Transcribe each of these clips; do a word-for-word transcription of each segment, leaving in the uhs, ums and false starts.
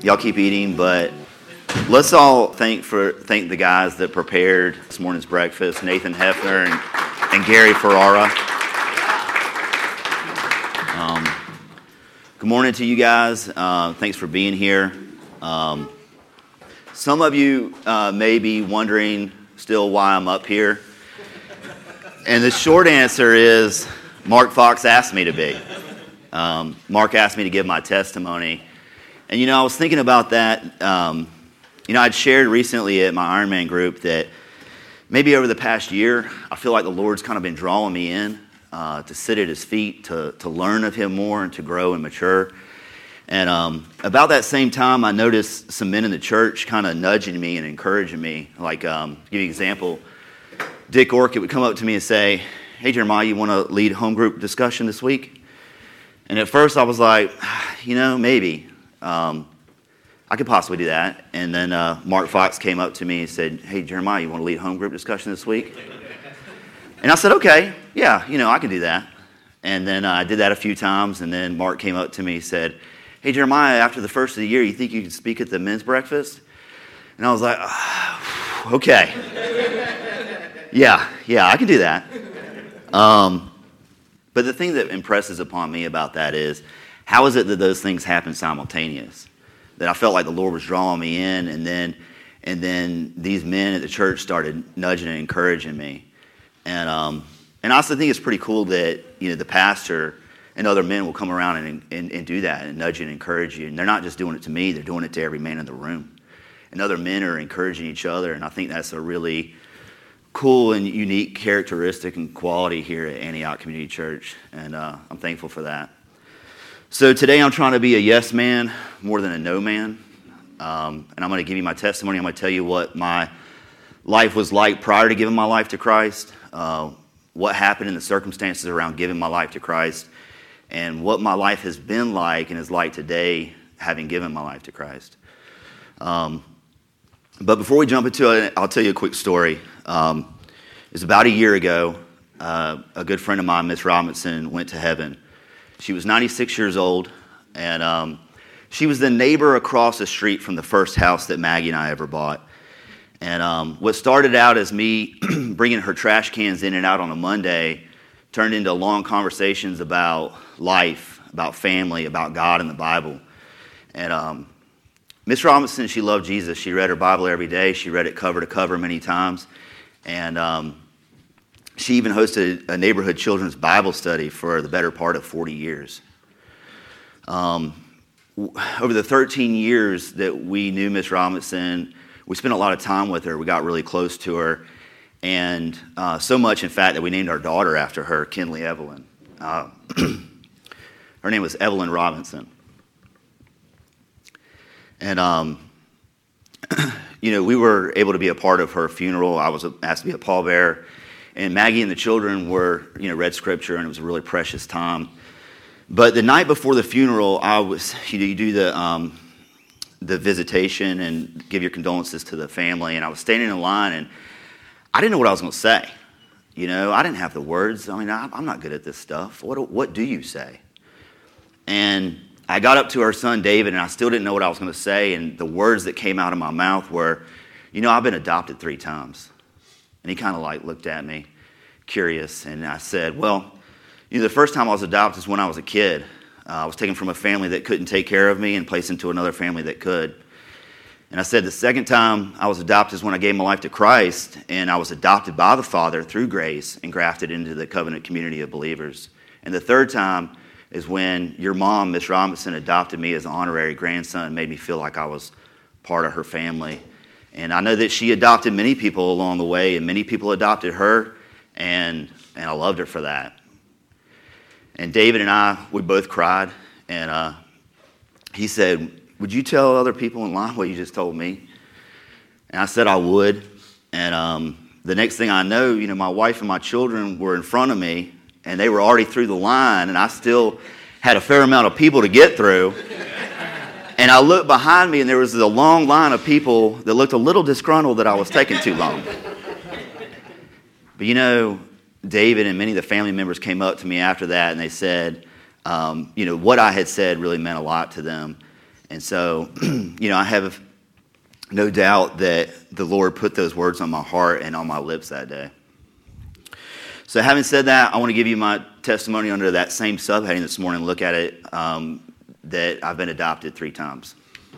y'all keep eating, but let's all thank for thank the guys that prepared this morning's breakfast, Nathan Hefner and, and Gary Ferrara. Um, good morning to you guys. Uh, thanks for being here. Um, some of you uh, may be wondering still why I'm up here. And the short answer is Mark Fox asked me to be. Um, Mark asked me to give my testimony. And, you know, I was thinking about that. Um, you know, I'd shared recently at my Ironman group that maybe over the past year, I feel like the Lord's kind of been drawing me in uh, to sit at His feet, to, to learn of Him more and to grow and mature. And um, about that same time, I noticed some men in the church kind of nudging me and encouraging me. Like, um, to give you an example, Dick Orchid would come up to me and say, "Hey, Jeremiah, you want to lead home group discussion this week?" And at first I was like, you know, maybe. Um, I could possibly do that. And then uh, Mark Fox came up to me and said, "Hey, Jeremiah, you want to lead home group discussion this week?" And I said, okay, yeah, you know, I can do that. And then uh, I did that a few times. And then Mark came up to me and said, "Hey, Jeremiah, after the first of the year, you think you can speak at the men's breakfast?" And I was like, oh, okay. Yeah, yeah, I can do that. Um, but the thing that impresses upon me about that is, how is it that those things happen simultaneous? That I felt like the Lord was drawing me in, and then and then these men at the church started nudging and encouraging me. And um, and I also think it's pretty cool that, you know, the pastor and other men will come around and, and, and do that and nudge and encourage you. And they're not just doing it to me, they're doing it to every man in the room. And other men are encouraging each other, and I think that's a really cool and unique characteristic and quality here at Antioch Community Church, and uh, I'm thankful for that. So today I'm trying to be a yes man more than a no man, um, and I'm going to give you my testimony. I'm going to tell you what my life was like prior to giving my life to Christ, uh, what happened in the circumstances around giving my life to Christ, and what my life has been like and is like today having given my life to Christ. Um, but before we jump into it, I'll tell you a quick story. Um, it was about a year ago. Uh, a good friend of mine, Miss Robinson, went to heaven. She was ninety-six years old, and um, she was the neighbor across the street from the first house that Maggie and I ever bought. And um, what started out as me bringing her trash cans in and out on a Monday turned into long conversations about life, about family, about God and the Bible. And um, Miss Robinson, she loved Jesus. She read her Bible every day. She read it cover to cover many times. And um, she even hosted a neighborhood children's Bible study for the better part of forty years. Um, over the thirteen years that we knew Miss Robinson, we spent a lot of time with her. We got really close to her. And uh, so much, in fact, that we named our daughter after her, Kinley Evelyn. Uh, her name was Evelyn Robinson. And, um, you know, we were able to be a part of her funeral. I was asked to be a pallbearer. And Maggie and the children were, you know, read scripture, and it was a really precious time. But the night before the funeral, I was, you know, you do the, um, the visitation and give your condolences to the family. And I was standing in line, and I didn't know what I was going to say. You know, I didn't have the words. I mean, I'm not good at this stuff. What, what do you say? And I got up to her son, David, and I still didn't know what I was going to say, and the words that came out of my mouth were, you know, I've been adopted three times. And he kind of like looked at me, curious, and I said, well, you know, the first time I was adopted was when I was a kid. Uh, I was taken from a family that couldn't take care of me and placed into another family that could. And I said the second time I was adopted is when I gave my life to Christ, and I was adopted by the Father through grace and grafted into the covenant community of believers. And the third time is when your mom, Miss Robinson, adopted me as an honorary grandson and made me feel like I was part of her family. And I know that she adopted many people along the way, and many people adopted her, and and I loved her for that. And David and I, we both cried, and uh, he said, would you tell other people in line what you just told me? And I said I would. And um, the next thing I know, you know, my wife and my children were in front of me, and they were already through the line, and I still had a fair amount of people to get through. And I looked behind me, and there was a long line of people that looked a little disgruntled that I was taking too long. But you know, David and many of the family members came up to me after that, and they said, um, you know, what I had said really meant a lot to them. And so, you know, I have no doubt that the Lord put those words on my heart and on my lips that day. So having said that, I want to give you my testimony under that same subheading this morning, look at it, um, that I've been adopted three times.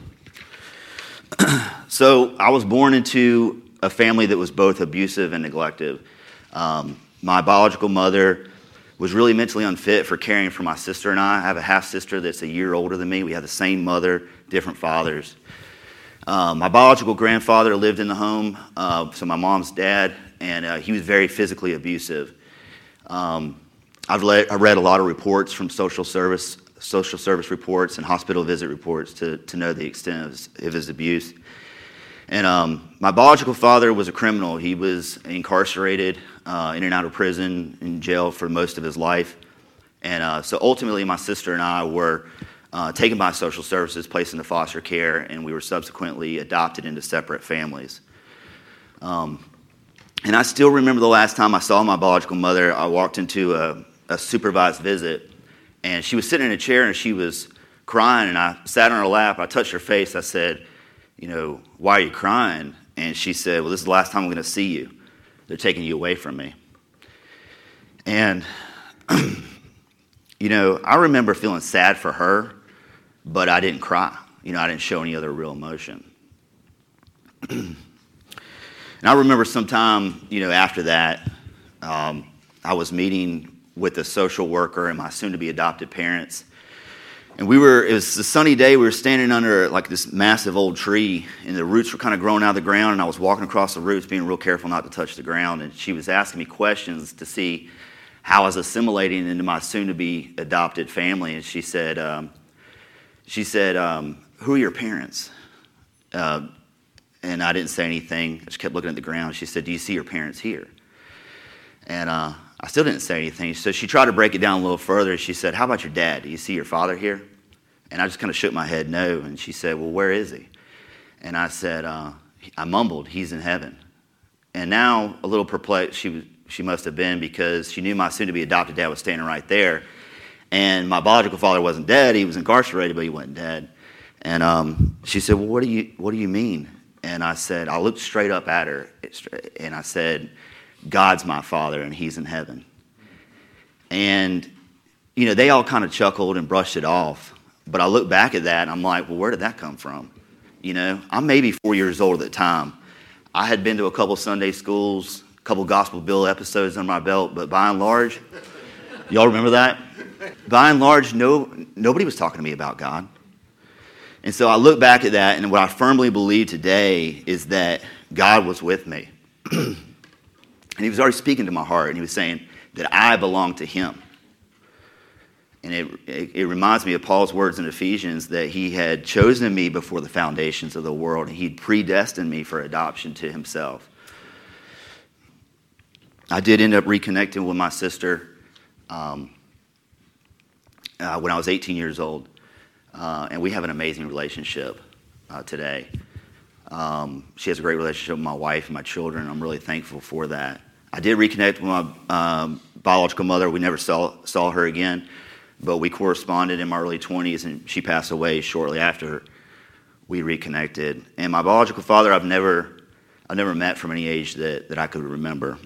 So I was born into a family that was both abusive and neglective. Um, my biological mother was really mentally unfit for caring for my sister and I. I have a half-sister that's a year older than me. We have the same mother, different fathers. Um, my biological grandfather lived in the home, uh, so my mom's dad, and uh, he was very physically abusive. Um, I've, le- I've read a lot of reports from social service social service reports and hospital visit reports to, to know the extent of his, of his abuse. And um, my biological father was a criminal. He was incarcerated, uh, in and out of prison, in jail for most of his life. And uh, so ultimately my sister and I were uh, taken by social services, placed into foster care, and we were subsequently adopted into separate families. Um, and I still remember the last time I saw my biological mother. I walked into a, a supervised visit, and she was sitting in a chair and she was crying, and I sat on her lap. I touched her face. I said, you know, why are you crying? And she said, well, this is the last time I'm going to see you. They're taking you away from me. And, you know, I remember feeling sad for her, but I didn't cry. You know, I didn't show any other real emotion. And I remember sometime, you know, after that, um, I was meeting with a social worker and my soon-to-be adopted parents. And we were, it was a sunny day, we were standing under like this massive old tree, and the roots were kind of growing out of the ground, and I was walking across the roots, being real careful not to touch the ground, and she was asking me questions to see how I was assimilating into my soon-to-be adopted family. And she said, um, she said, um, who are your parents? Uh, and I didn't say anything. I just kept looking at the ground. She said, do you see your parents here? And uh, I still didn't say anything. So she tried to break it down a little further. She said, how about your dad? Do you see your father here? And I just kind of shook my head no. And she said, well, where is he? And I said, uh, I mumbled, he's in heaven. And now a little perplexed she was, she must have been, because she knew my soon-to-be adopted dad was standing right there. And my biological father wasn't dead. He was incarcerated, but he wasn't dead. And um, she said, well, what do you what do you mean? And I said, I looked straight up at her, and I said, God's my father, and he's in heaven. And, you know, they all kind of chuckled and brushed it off. But I look back at that, and I'm like, well, where did that come from? You know, I'm maybe four years old at the time. I had been to a couple Sunday schools, a couple Gospel Bill episodes on my belt, but by and large, y'all remember that? By and large, no, nobody was talking to me about God. And so I look back at that, and what I firmly believe today is that God was with me. And he was already speaking to my heart, and he was saying that I belong to him. And it, it, it reminds me of Paul's words in Ephesians that he had chosen me before the foundations of the world, and he'd predestined me for adoption to himself. I did end up reconnecting with my sister um, uh, when I was eighteen years old, uh, and we have an amazing relationship uh, today. Um, she has a great relationship with my wife and my children. I'm really thankful for that. I did reconnect with my um, biological mother. We never saw saw her again, but we corresponded in my early twenties, and she passed away shortly after we reconnected. And my biological father, I've never, I've never met from any age that, that I could remember.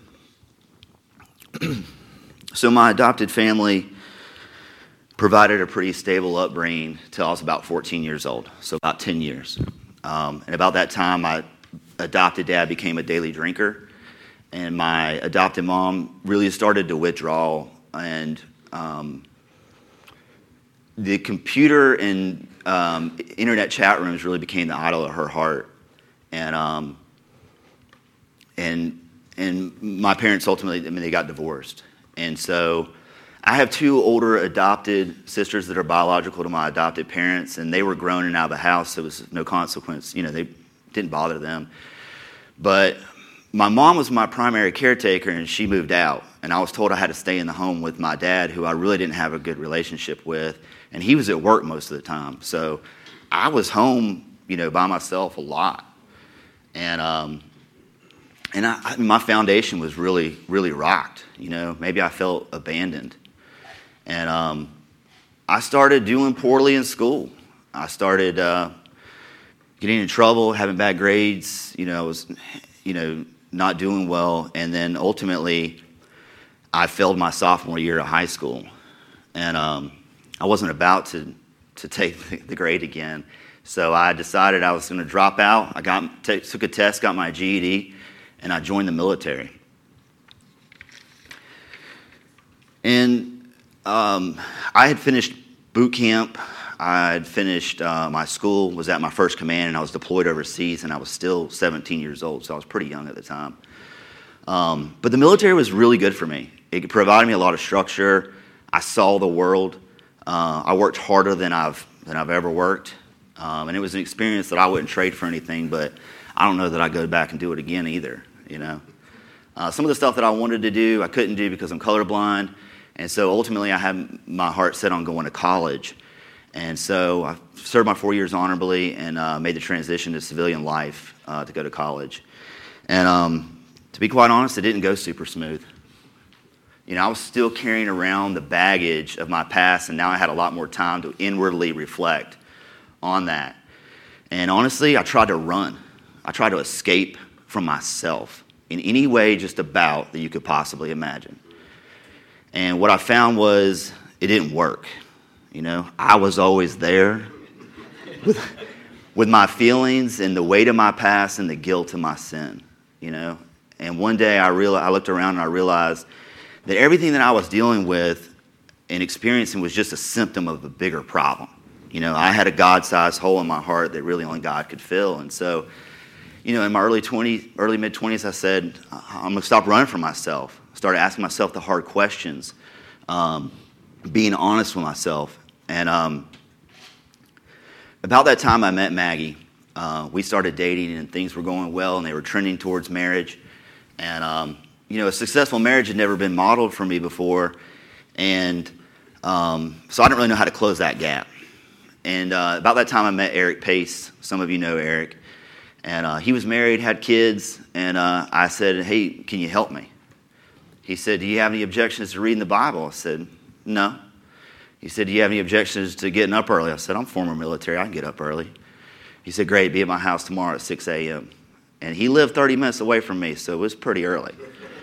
So my adopted family provided a pretty stable upbringing till I was about fourteen years old, so about ten years. Um, and about that time, my adopted dad became a daily drinker, and my adopted mom really started to withdraw, and um, the computer and um, internet chat rooms really became the idol of her heart. And um, and and my parents ultimately, I mean, they got divorced. And so I have two older adopted sisters that are biological to my adopted parents, and they were grown and out of the house, so it was no consequence. You know, they didn't bother them. But my mom was my primary caretaker, and she moved out. And I was told I had to stay in the home with my dad, who I really didn't have a good relationship with. And he was at work most of the time. So I was home, you know, by myself a lot. And um, and I, I, my foundation was really, really rocked. You know, maybe I felt abandoned. And um, I started doing poorly in school. I started uh, getting in trouble, having bad grades, you know, I was, you know, not doing well. And then ultimately, I failed my sophomore year of high school. And um, I wasn't about to, to take the grade again. So I decided I was going to drop out. I got t- took a test, got my G E D, and I joined the military. And um, I had finished boot camp. I had finished uh, my school, was at my first command, and I was deployed overseas, and I was still seventeen years old, so I was pretty young at the time. Um, but the military was really good for me. It provided me a lot of structure. I saw the world. Uh, I worked harder than I've than I've ever worked, um, and it was an experience that I wouldn't trade for anything. But I don't know that I'd go back and do it again either. You know, uh, some of the stuff that I wanted to do, I couldn't do because I'm colorblind, and so ultimately I had my heart set on going to college. And so I served my four years honorably and uh, made the transition to civilian life uh, to go to college. And um, to be quite honest, it didn't go super smooth. You know, I was still carrying around the baggage of my past, and now I had a lot more time to inwardly reflect on that. And honestly, I tried to run. I tried to escape from myself in any way just about that you could possibly imagine. And what I found was it didn't work. You know, I was always there with, with my feelings and the weight of my past and the guilt of my sin, you know. And one day I realized, I looked around and I realized that everything that I was dealing with and experiencing was just a symptom of a bigger problem. You know, I had a God-sized hole in my heart that really only God could fill. And so, you know, in my early twenties, early mid-twenties, I said, I'm going to stop running from myself. I started asking myself the hard questions, um, being honest with myself. And um, about that time I met Maggie. Uh, we started dating and things were going well and they were trending towards marriage. And, um, you know, a successful marriage had never been modeled for me before. And um, so I didn't really know how to close that gap. And uh, about that time I met Eric Pace. Some of you know Eric. And uh, he was married, had kids. And uh, I said, hey, can you help me? He said, do you have any objections to reading the Bible? I said, no. He said, do you have any objections to getting up early? I said, I'm former military. I can get up early. He said, great, be at my house tomorrow at six a.m. And he lived thirty minutes away from me, so it was pretty early.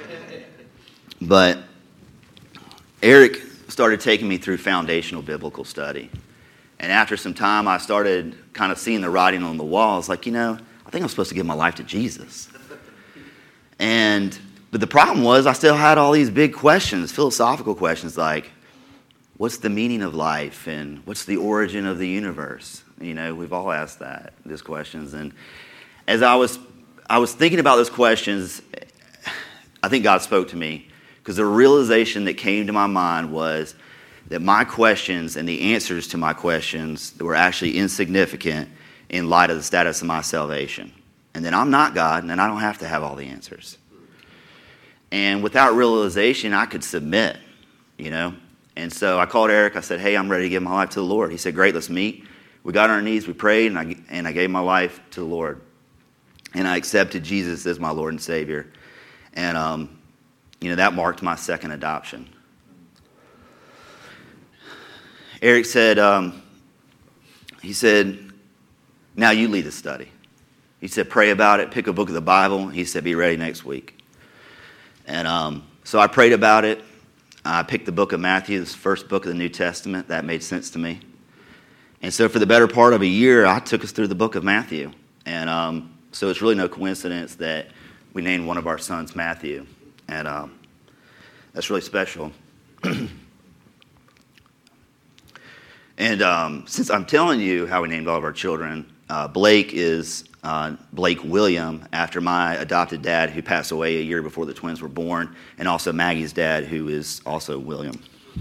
But Eric started taking me through foundational biblical study. And after some time, I started kind of seeing the writing on the wall. I was like, you know, I think I'm supposed to give my life to Jesus. And but the problem was I still had all these big questions, philosophical questions like, what's the meaning of life and what's the origin of the universe? You know, we've all asked that, these questions. And as I was I was thinking about those questions, I think God spoke to me because the realization that came to my mind was that my questions and the answers to my questions were actually insignificant in light of the status of my salvation. And that I'm not God and I don't have to have all the answers. And without realization, I could submit, you know. And so I called Eric. I said, hey, I'm ready to give my life to the Lord. He said, great, let's meet. We got on our knees, we prayed, and I, and I gave my life to the Lord. And I accepted Jesus as my Lord and Savior. And, um, you know, that marked my second adoption. Eric said, um, he said, now you lead the study. He said, pray about it, pick a book of the Bible. He said, be ready next week. And um, so I prayed about it. I picked the book of Matthew, the first book of the New Testament. That made sense to me. And so for the better part of a year, I took us through the book of Matthew. And um, so it's really no coincidence that we named one of our sons Matthew. And um, that's really special. And um, since I'm telling you how we named all of our children, uh, Blake is uh, Blake William, after my adopted dad who passed away a year before the twins were born, and also Maggie's dad, who is also William.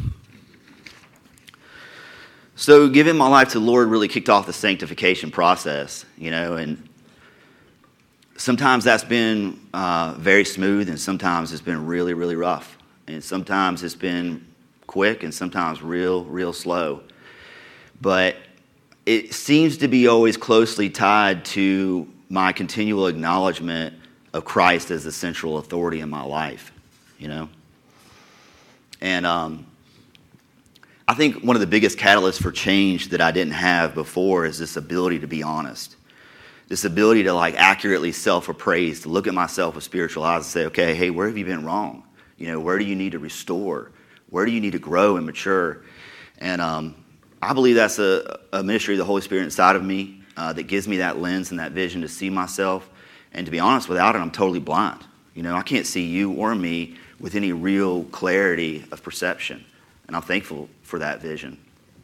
So giving my life to the Lord really kicked off the sanctification process, you know, and sometimes that's been uh, very smooth, and sometimes it's been really, really rough. And sometimes it's been quick, and sometimes real, real slow. But it seems to be always closely tied to my continual acknowledgement of Christ as the central authority in my life, you know. And um, I think one of the biggest catalysts for change that I didn't have before is this ability to be honest. This ability to like accurately self-appraise, to look at myself with spiritual eyes and say, okay, hey, where have you been wrong? You know, where do you need to restore? Where do you need to grow and mature? And um, I believe that's a, a ministry of the Holy Spirit inside of me uh, that gives me that lens and that vision to see myself. And to be honest, without it, I'm totally blind. You know, I can't see you or me with any real clarity of perception. And I'm thankful for that vision.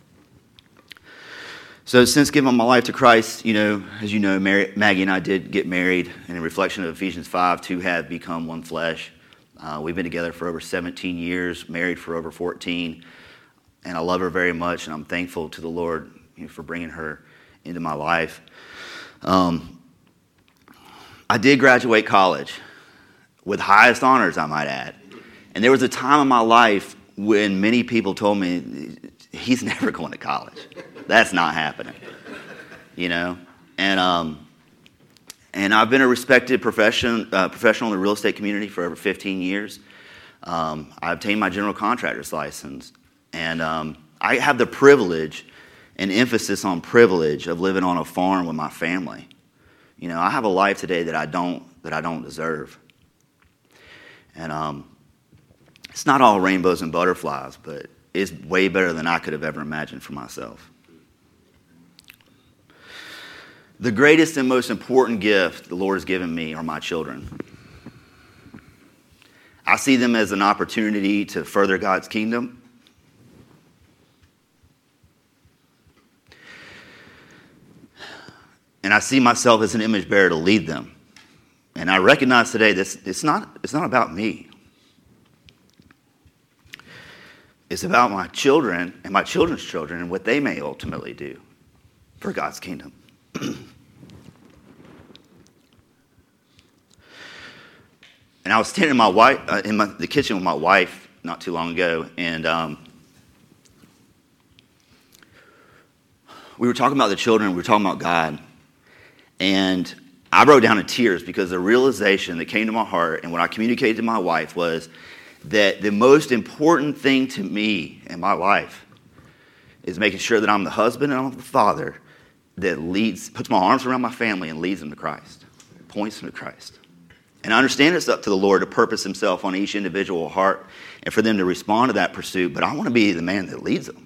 So since giving my life to Christ, you know, as you know, Mary, Maggie and I did get married, and in reflection of Ephesians five, two have become one flesh. Uh, we've been together for over seventeen years, married for over fourteen, and I love her very much, and I'm thankful to the Lord, you know, for bringing her into my life. Um, I did graduate college with highest honors, I might add, and there was a time in my life when many people told me, he's never going to college. That's not happening, you know? And um, and I've been a respected profession, uh, professional in the real estate community for over fifteen years. Um, I obtained my general contractor's license. And um, I have the privilege, and emphasis on privilege, of living on a farm with my family. You know, I have a life today that I don't, that I don't deserve. And um, it's not all rainbows and butterflies, but it's way better than I could have ever imagined for myself. The greatest and most important gift the Lord has given me are my children. I see them as an opportunity to further God's kingdom. And I see myself as an image bearer to lead them. And I recognize today this it's not it's not about me. It's about my children and my children's children and what they may ultimately do for God's kingdom. And I was standing in my wife uh, in my, the kitchen with my wife not too long ago, and um, we were talking about the children. We were talking about God, and I broke down in tears because the realization that came to my heart, and what I communicated to my wife, was that the most important thing to me in my life is making sure that I'm the husband and I'm the father that leads, puts my arms around my family and leads them to Christ, points them to Christ. And I understand it's up to the Lord to purpose himself on each individual heart and for them to respond to that pursuit, but I want to be the man that leads them.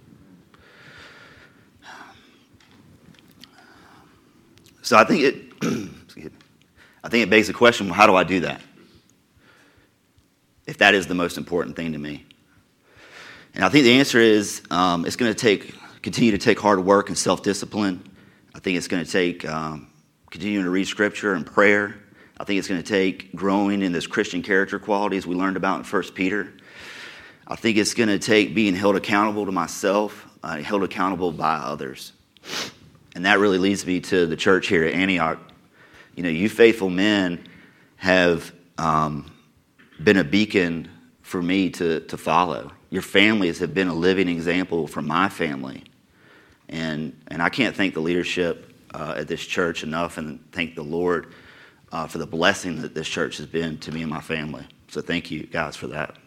So I think it, I think it begs the question, well, how do I do that? If that is the most important thing to me. And I think the answer is um, it's going to take, continue to take hard work and self-discipline. I think it's going to take um, continuing to read scripture and prayer. I think it's going to take growing in this Christian character qualities we learned about in First Peter. I think it's going to take being held accountable to myself, uh, held accountable by others. And that really leads me to the church here at Antioch. You know, you faithful men have um, been a beacon for me to, to follow. Your families have been a living example for my family. And and I can't thank the leadership uh, at this church enough, and thank the Lord uh, for the blessing that this church has been to me and my family. So thank you guys for that.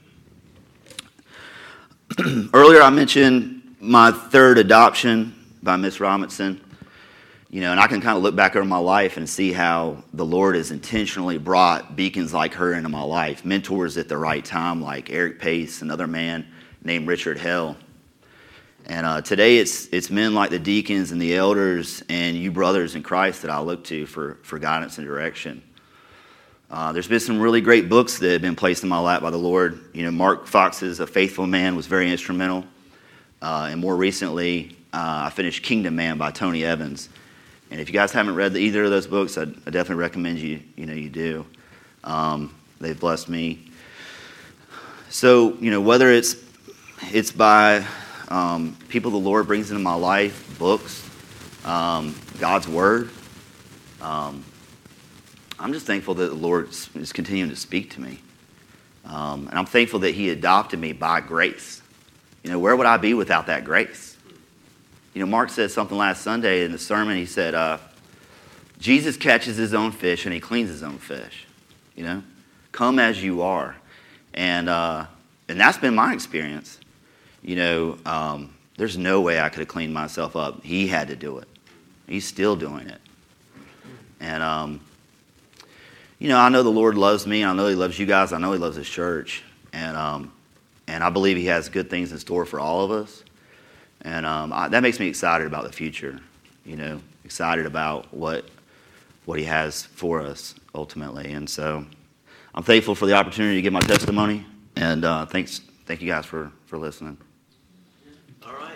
Earlier I mentioned my third adoption by Miss Robinson. You know, and I can kind of look back over my life and see how the Lord has intentionally brought beacons like her into my life, mentors at the right time like Eric Pace, another man named Richard Hell. And uh, today it's it's men like the deacons and the elders and you brothers in Christ that I look to for, for guidance and direction. Uh, there's been some really great books that have been placed in my lap by the Lord. You know, Mark Fox's A Faithful Man was very instrumental. Uh, and more recently, uh, I finished Kingdom Man by Tony Evans. And if you guys haven't read either of those books, I, I definitely recommend you, you know, you do. Um, they've blessed me. So, you know, whether it's it's by um, people the Lord brings into my life, books, um, God's Word, um, I'm just thankful that the Lord is continuing to speak to me. Um, and I'm thankful that he adopted me by grace. You know, where would I be without that grace? You know, Mark said something last Sunday in the sermon. He said, uh, Jesus catches his own fish and he cleans his own fish. You know, come as you are. And uh, and that's been my experience. you know, um, there's no way I could have cleaned myself up. He had to do it. He's still doing it. And, um, you know, I know the Lord loves me. I know he loves you guys. I know he loves his church. And um, and I believe he has good things in store for all of us. And um, I, that makes me excited about the future, you know, excited about what what he has for us ultimately. And so I'm thankful for the opportunity to give my testimony. And uh, thanks, thank you guys for, for listening. All right.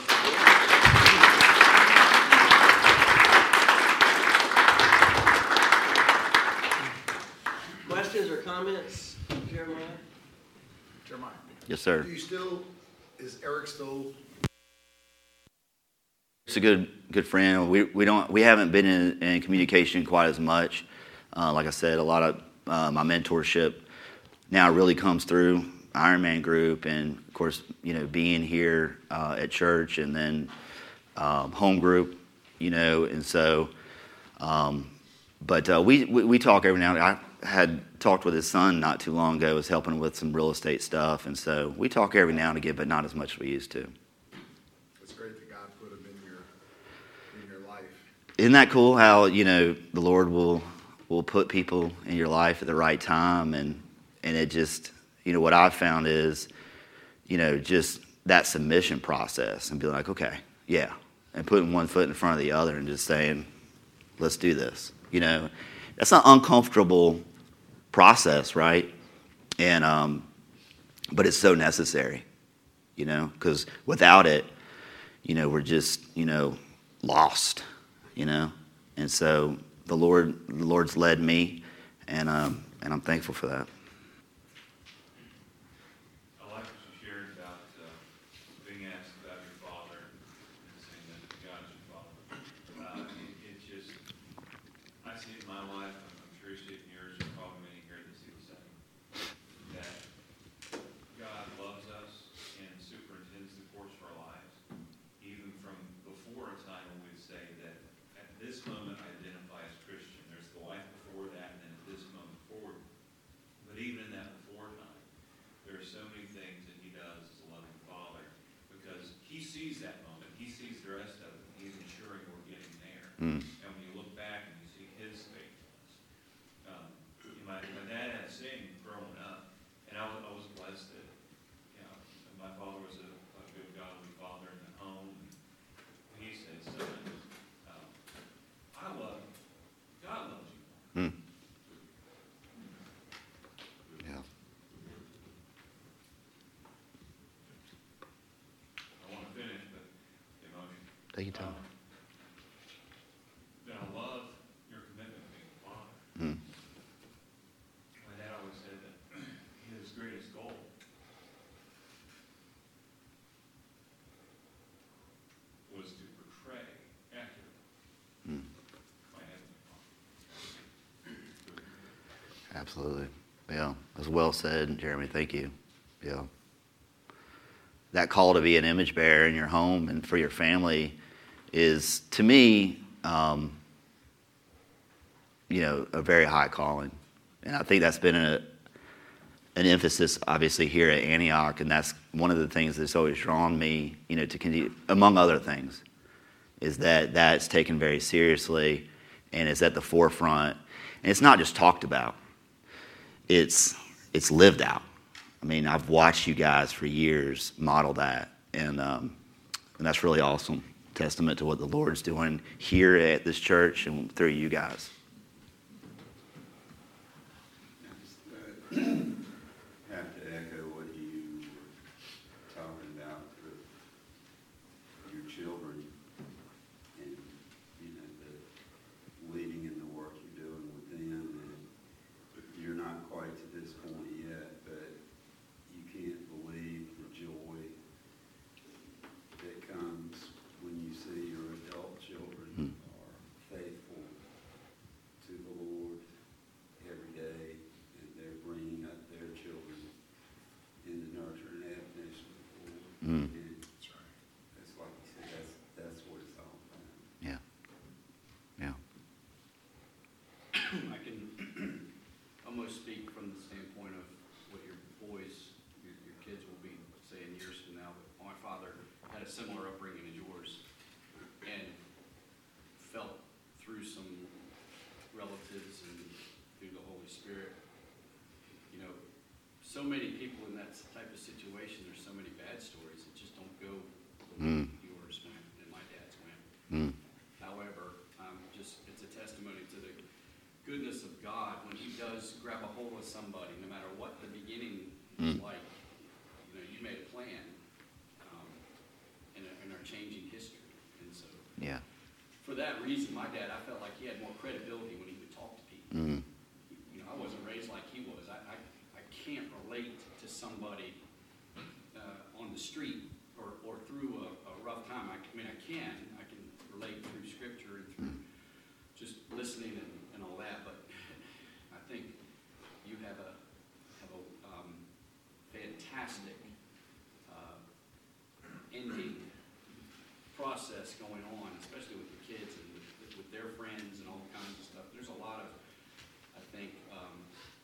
Questions or comments, Jeremiah? Jeremiah. Yes, sir. Do you still, is Eric still? It's a good good friend. We we don't we haven't been in, in communication quite as much. Uh, like I said, a lot of uh, my mentorship now really comes through Ironman Group, and of course, you know, being here uh, at church, and then um, home group, you know, and so. Um, but uh, we, we we talk every now and then. I had talked with his son not too long ago. Was helping with some real estate stuff, and so we talk every now and again, but not as much as we used to. It's great that God put him in your in your life. Isn't that cool how, you know, the Lord will will put people in your life at the right time, and and it just, you know, what I've found is, you know, just that submission process and be like, okay, yeah, and putting one foot in front of the other and just saying, let's do this. You know, that's an uncomfortable process, right? And um, but it's so necessary, you know, because without it, you know, we're just, you know, lost, you know. And so the Lord, the Lord's led me, and um, and I'm thankful for that. I like what you shared about uh, being asked about your father and saying that God's your father. Uh, it, it just, I see it in my life, I'm, I'm sure you see it in yours, and probably many here that see the same, that God loves us and superintends the course of our lives, even from before a time when we say that at this moment I identify as Christian. There's the life before that, and then at this moment forward. But even in that before time, there are so many things that he does as a loving father, because he sees that moment. He sees the rest of it. He's ensuring we're getting there. Mm. And when you look back and you see his faithfulness. Um, my, my dad had a saying growing up, and I was, I was blessed that, you know, my father was a, a good godly father in the home. And he said, son, um, I love you. God loves you. Mm. Yeah. I want to finish, but the emotion. Take your time. Um, that I love your commitment to being a father. Mm. My dad always said that his greatest goal was to portray accurately Mm. my heavenly Father. Absolutely. Yeah. That's well said, Jeremy. Thank you. Yeah. That call to be an image bearer in your home and for your family is, to me, um, you know, a very high calling. And I think that's been a, an emphasis, obviously, here at Antioch. And that's one of the things that's always drawn me, you know, to continue, among other things, is that that's taken very seriously and is at the forefront. And it's not just talked about. It's it's lived out. I mean, I've watched you guys for years model that, and um, and that's really awesome. Testament to what the Lord's doing here at this church and through you guys. I have to echo what you were talking about with your children and, you know, the leading in the work you're doing with them. And you're not quite to this point yet, but you can't believe the joy that comes when you see your adult children Hmm. are faithful to the Lord every day, and they're bringing up type of situation, there's so many bad stories that just don't go the Mm. way yours went and my dad's went. Mm. However, um, just it's a testimony to the goodness of God when He does grab a hold of somebody, no matter what the beginning is Mm. like. You know, you made a plan um, and, and are changing history. And so, Yeah. for that reason, my dad, I felt like he had more credibility when he would talk to people. Mm. You know, I wasn't raised like he was. I, I, I can't relate to somebody uh, on the street or, or through a, a rough time. I, I mean, I can. I can relate through Scripture and through just listening and, and all that. But I think you have a have a um, fantastic uh, ending process going on, especially with your kids and with, with their friends and all kinds of stuff. There's a lot of, I think, um,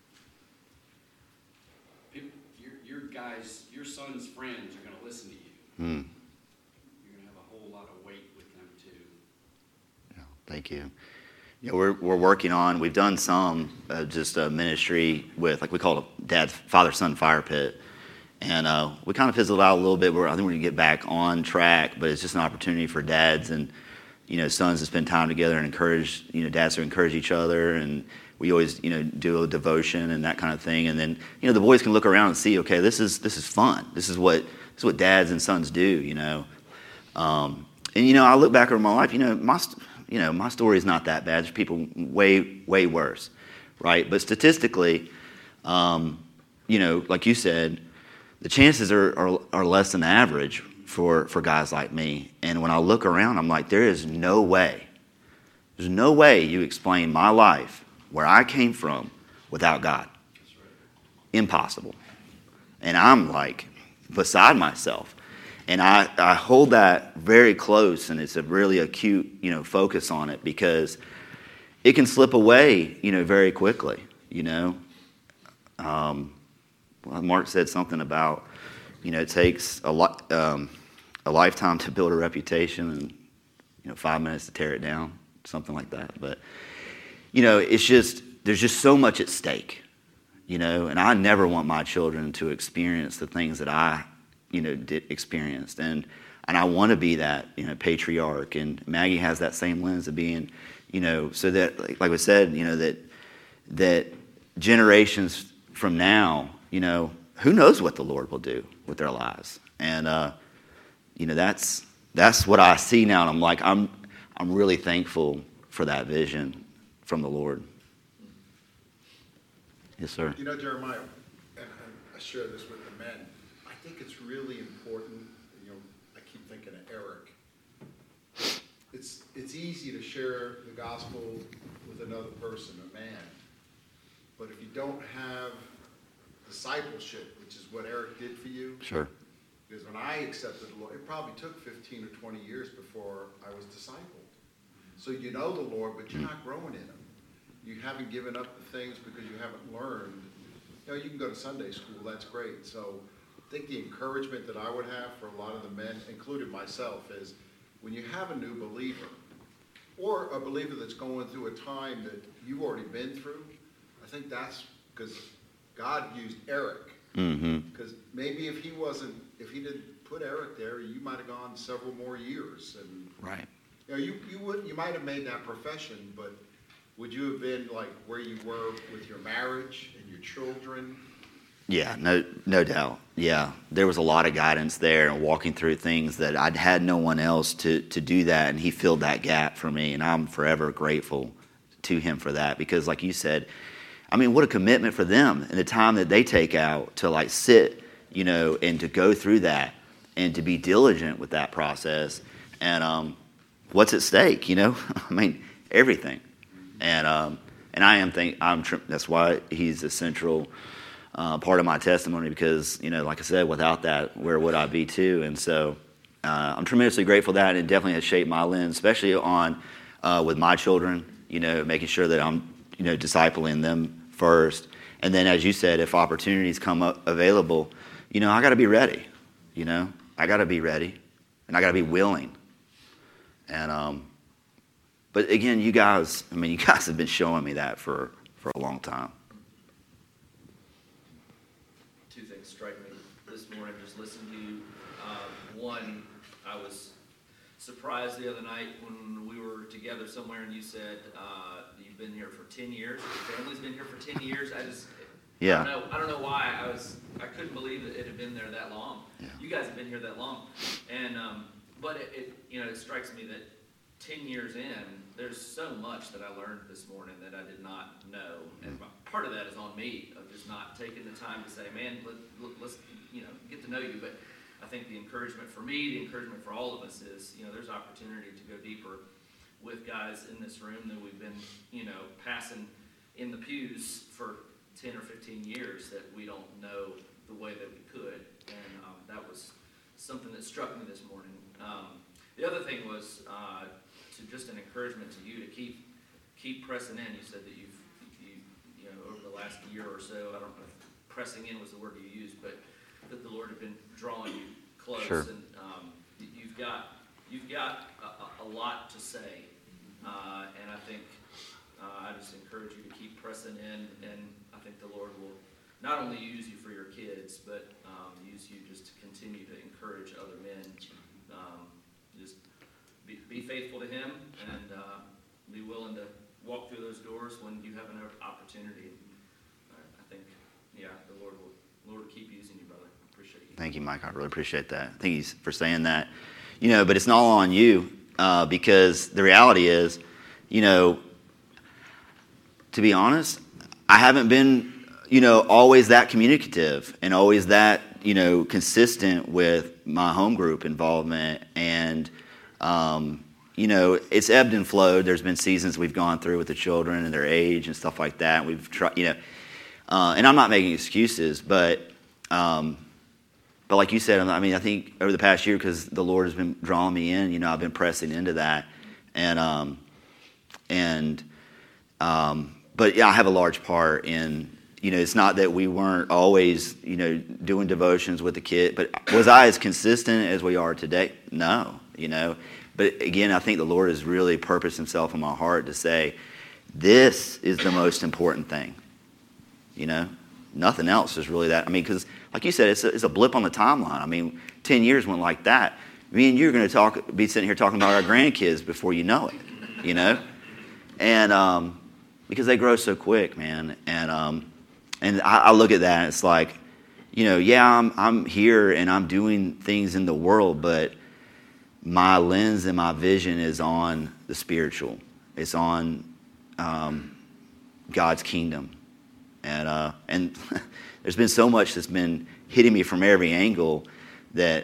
people, your, your guys, your son's friends are going to listen to you. Mm. You're going to have a whole lot of weight with them too. Yeah, thank you. Yeah, we're we're working on. We've done some uh, just uh, ministry with, like we call it, Dad's Father Son Fire Pit, and uh, we kind of fizzled out a little bit. We're, I think we're gonna get back on track, but it's just an opportunity for dads and you know sons to spend time together and encourage you know dads to encourage each other. And we always you know do a devotion and that kind of thing. And then you know the boys can look around and see, okay, this is this is fun. This is what this is what dads and sons do. You know, um, and you know I look back over my life. You know my. St- You know, my story is not that bad. There's people way, way worse, right? But statistically, um, you know, like you said, the chances are, are are less than average for, for guys like me. And when I look around, I'm like, there is no way. There's no way you explain my life, where I came from, without God. That's right. Impossible. And I'm like beside myself. And I, I hold that very close, and it's a really acute, you know, focus on it because it can slip away, you know, very quickly, you know. Um, well, Mark said something about, you know, it takes a, li- um, a lifetime to build a reputation and, you know, five minutes to tear it down, something like that. But, you know, it's just, there's just so much at stake, you know, and I never want my children to experience the things that I you know, did, experienced. And and I want to be that, you know, patriarch. And Maggie has that same lens of being, you know, so that, like, like we said, you know, that that generations from now, you know, who knows what the Lord will do with their lives. And, uh, you know, that's that's what I see now. And I'm like, I'm I'm really thankful for that vision from the Lord. Yes, sir. You know, Jeremiah, and I share this with the men, I think it's really important, you know, I keep thinking of Eric. It's it's easy to share the gospel with another person, a man. But if you don't have discipleship, which is what Eric did for you. Sure. Because when I accepted the Lord, it probably took fifteen or twenty years before I was discipled. So you know the Lord, but you're not growing in Him. You haven't given up the things because you haven't learned. You know, you can go to Sunday school, that's great. So I think the encouragement that I would have for a lot of the men, including myself, is when you have a new believer, or a believer that's going through a time that you've already been through, I think that's because God used Eric. Mm-hmm. Because maybe if he wasn't, if he didn't put Eric there, you might have gone several more years. And Right. you know, you you would you might have made that profession, but would you have been like where you were with your marriage and your children? Yeah, no, no doubt. Yeah, there was a lot of guidance there and walking through things that I'd had no one else to to do that, and he filled that gap for me, and I'm forever grateful to him for that. Because, like you said, I mean, what a commitment for them and the time that they take out to like sit, you know, and to go through that and to be diligent with that process. And um, what's at stake, you know? I mean, everything. And um, and I am think I'm tr- that's why he's a central uh, part of my testimony, because you know, like I said, without that, where would I be too? And so uh, I'm tremendously grateful for that, and it definitely has shaped my lens, especially on uh, with my children. You know, making sure that I'm you know discipling them first, and then as you said, if opportunities come up available, you know, I got to be ready. You know, I got to be ready, and I got to be willing. And um. But again, you guys, I mean, you guys have been showing me that for, for a long time. Two things strike me. This just listening to you. Uh, one, I was surprised the other night when we were together somewhere and you said uh, you've been here for ten years. Your family's been here for ten years. I just, Yeah. I don't know, I don't know why. I was, I couldn't believe that it had been there that long. Yeah. You guys have been here that long. And, um, but it, it, you know, it strikes me that ten years in, there's so much that I learned this morning that I did not know. And part of that is on me, of just not taking the time to say, man, let, let, let's, you know, get to know you. But I think the encouragement for me, the encouragement for all of us is, you know, there's opportunity to go deeper with guys in this room that we've been, you know, passing in the pews for ten or fifteen years that we don't know the way that we could. And um, that was something that struck me this morning. Um, the other thing was uh, to just an encouragement to you to keep keep pressing in. You said that you've, you, you know, over the last year or so, I don't know if pressing in was the word you used, but that the Lord had been drawing you close. Sure. And um, you've got you've got a, a lot to say. Uh, and I think uh, I just encourage you to keep pressing in, and I think the Lord will not only use you for your kids, but um, use you just to continue to encourage other men. Um, just be, be faithful to Him, and uh, be willing to walk through those doors when you have an opportunity. I think, yeah, the Lord will Lord keep using you, brother. Appreciate you. Thank you, Mike. I really appreciate that. Thank you for saying that. You know, but it's not all on you uh, because the reality is, you know, to be honest, I haven't been, you know, always that communicative and always that, you know, consistent with my home group involvement. And, um, you know, it's ebbed and flowed. There's been seasons we've gone through with the children and their age and stuff like that. We've tried, you know, uh, and I'm not making excuses, but, um, but like you said, I mean, I think over the past year, because the Lord has been drawing me in, you know, I've been pressing into that. And, um, and, um, but yeah, I have a large part in, you know, it's not that we weren't always, you know, doing devotions with the kid, but was I as consistent as we are today? No, you know. But again, I think the Lord has really purposed Himself in my heart to say, this is the most important thing, you know. Nothing else is really that. I mean, because like you said, it's a, it's a blip on the timeline. I mean, ten years went like that. Me and you are going to talk, be sitting here talking about our grandkids before you know it, you know. And um, because they grow so quick, man. And um, and I, I look at that, and it's like, you know, yeah, I'm I'm here and I'm doing things in the world, but my lens and my vision is on the spiritual. It's on um, God's kingdom. And uh, and there's been so much that's been hitting me from every angle that,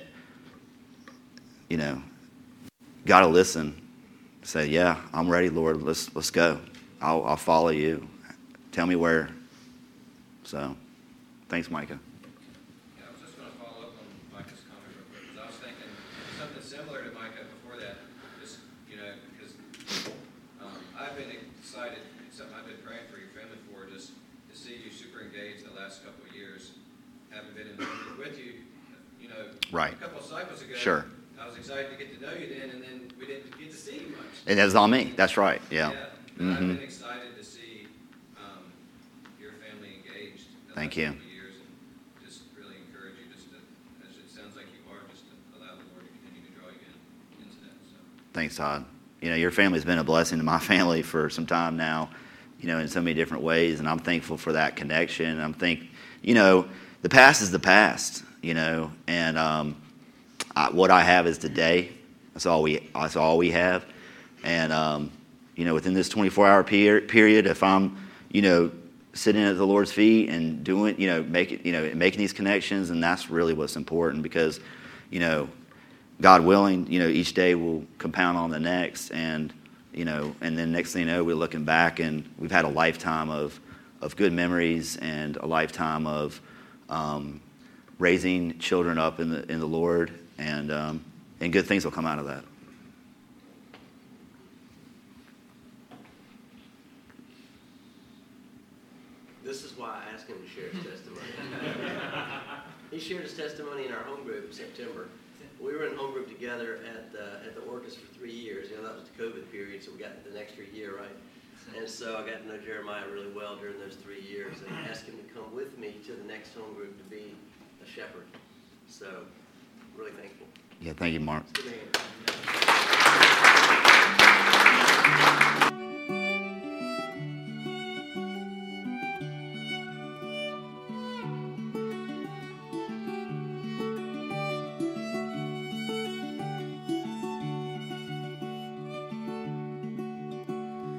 you know, got to listen. Say, yeah, I'm ready, Lord. Let's let's go. I'll I'll follow you. Tell me where. So, thanks, Micah. Yeah, I was just going to follow up on Micah's comment real quick, because I was thinking something similar to Micah before that. Just, you know, because um, I've been excited. It's something I've been praying for your family for, just to see you super engaged the last couple of years. Haven't been in with you, you know, Right. a couple of cycles ago. Sure. I was excited to get to know you then, and then we didn't get to see you much. And that's on me. That's right. Yeah. Yeah. But I've Mm-hmm. been excited to see um, your family engaged. the Thank last you. couple of years, and just really encourage you, just to, as it sounds like you are, just to allow the Lord to continue to draw you in, into that. So. Thanks, Todd. You know, your family's been a blessing to my family for some time now, you know, in so many different ways, and I'm thankful for that connection. I'm think, you know, the past is the past, you know, and um, I, what I have is today. That's all we. That's all we have, and um, you know, within this twenty-four hour per- period, if I'm, you know, sitting at the Lord's feet and doing, you know, making, you know, making these connections, and that's really what's important because, you know, God willing, you know, each day will compound on the next, and you know, and then next thing you know, we're looking back and we've had a lifetime of of good memories and a lifetime of um, raising children up in the in the Lord, and um, and good things will come out of that. This is why I asked him to share his testimony. He shared his testimony in our home group in September. We were in home group together at the, at the Orcas for three years. You know, that was the COVID period, so we got the next year, right? And so I got to know Jeremiah really well during those three years and asked him to come with me to the next home group to be a shepherd. So, really thankful. Yeah, thank you, Mark. Let's give him a hand.